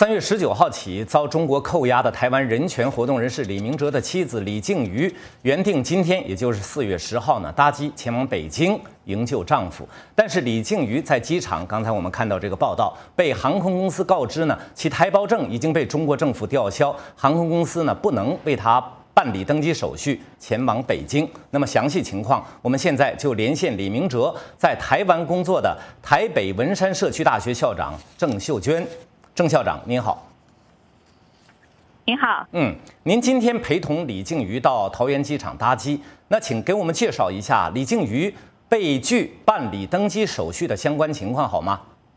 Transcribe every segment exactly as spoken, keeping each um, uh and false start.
三月十九号起，遭中国扣押的台湾人权活动人士李明哲的妻子李静瑜，原定今天，也就是四月十号呢，搭机前往北京营救丈夫。但是李静瑜在机场，刚才我们看到这个报道，被航空公司告知呢，其台胞证已经被中国政府吊销，航空公司呢不能为他办理登机手续，前往北京。那么详细情况，我们现在就连线李明哲在台湾工作的台北文山社区大学校长郑秀娟。郑校长您好。 您好。 嗯，您今天陪同李静瑜到桃园机场搭机，那请给我们介绍一下李静瑜被拒办理登机手续的相关情况好吗？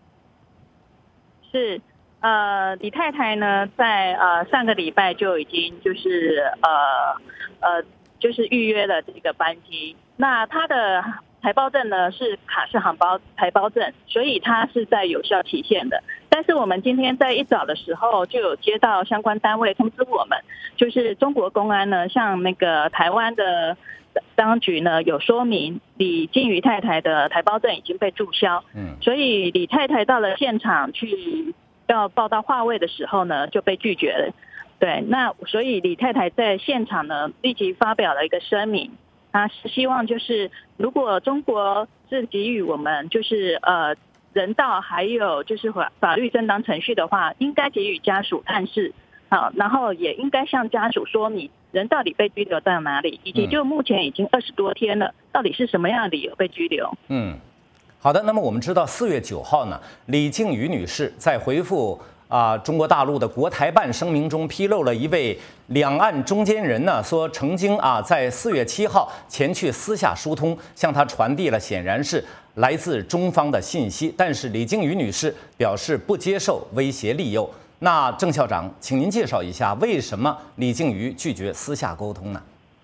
是，呃，李太太呢，在呃上个礼拜就已经就是呃呃就是预约了这个班机，那她的台胞证呢是卡式航胞台胞证，所以它是在有效期限的。但是我们今天在一早的时候就有接到相关单位通知我们，就是中国公安呢向那个台湾的当局呢有说明李静瑜太太的台胞证已经被注销，嗯，所以李太太到了现场去要报到话位的时候呢就被拒绝了。对，那所以李太太在现场呢立即发表了一个声明，她是希望就是如果中国是给予我们就是呃人道还有就是法法律正当程序的话，应该给予家属探视，好，然后也应该向家属说明人到底被拘留到哪里，以及就目前已经二十多天了，到底是什么样的理由被拘留？ 嗯，好的。那么我们知道四月九号呢，李静瑜女士在回复啊、呃、中国大陆的国台办声明中披露了一位两岸中间人呢，说曾经啊在四月七号前去私下疏通，向他传递了显然是来自中方的信息，但是李静瑜女士表示不接受威胁利诱。那郑校长，请您介绍一下为什么李静瑜拒绝私下沟通呢？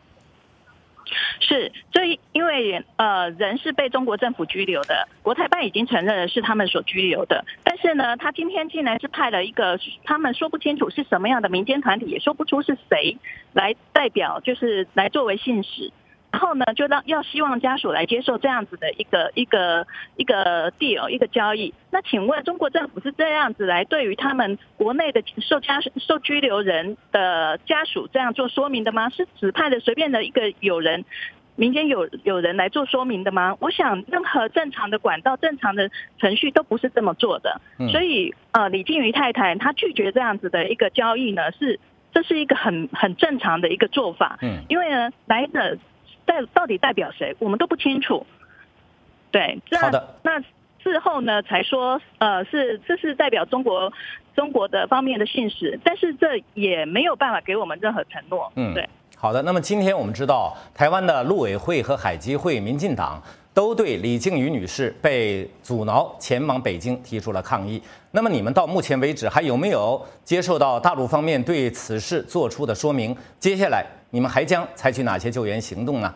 是，这因为呃人是被中国政府拘留的，国台办已经承认了是他们所拘留的，但是呢，他今天竟然是派了一个他们说不清楚是什么样的民间团体，也说不出是谁来代表，就是来作为信使。然后呢，就让要希望家属来接受这样子的一个一个一个 deal 一个交易。那请问中国政府是这样子来对于他们国内的受家受拘留人的家属这样做说明的吗？是指派的随便的一个友人，民间有有人来做说明的吗？我想任何正常的管道、正常的程序都不是这么做的。所以呃，李静瑜太太她拒绝这样子的一个交易呢，是这是一个很很正常的一个做法。嗯，因为呢，来的代到底代表谁，我们都不清楚。对， 好的。 那事后呢，才说呃是这是代表中国中国的方面的信使，但是这也没有办法给我们任何承诺。嗯，对。 好的，那么今天我们知道，台湾的陆委会和海基会、民进党都对李静瑜女士被阻挠前往北京提出了抗议。那么你们到目前为止还有没有接受到大陆方面对此事做出的说明？接下来你们还将采取哪些救援行动呢？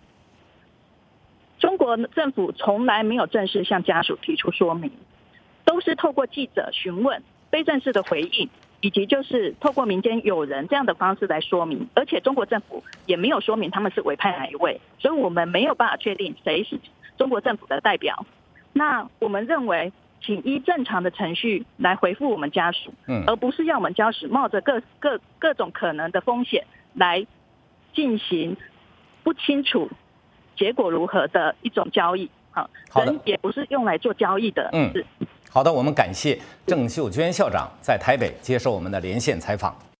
中国政府从来没有正式向家属提出说明，都是透过记者询问、非正式的回应，以及就是透过民间友人这样的方式来说明，而且中国政府也没有说明他们是委派哪一位，所以我们没有办法确定谁是中国政府的代表。那我们认为，请依正常的程序来回复我们家属，嗯，而不是要我们家属冒着各各各种可能的风险来进行不清楚结果如何的一种交易。好，人也不是用来做交易的。嗯，是。 好的，我们感谢郑秀娟校长在台北接受我们的连线采访。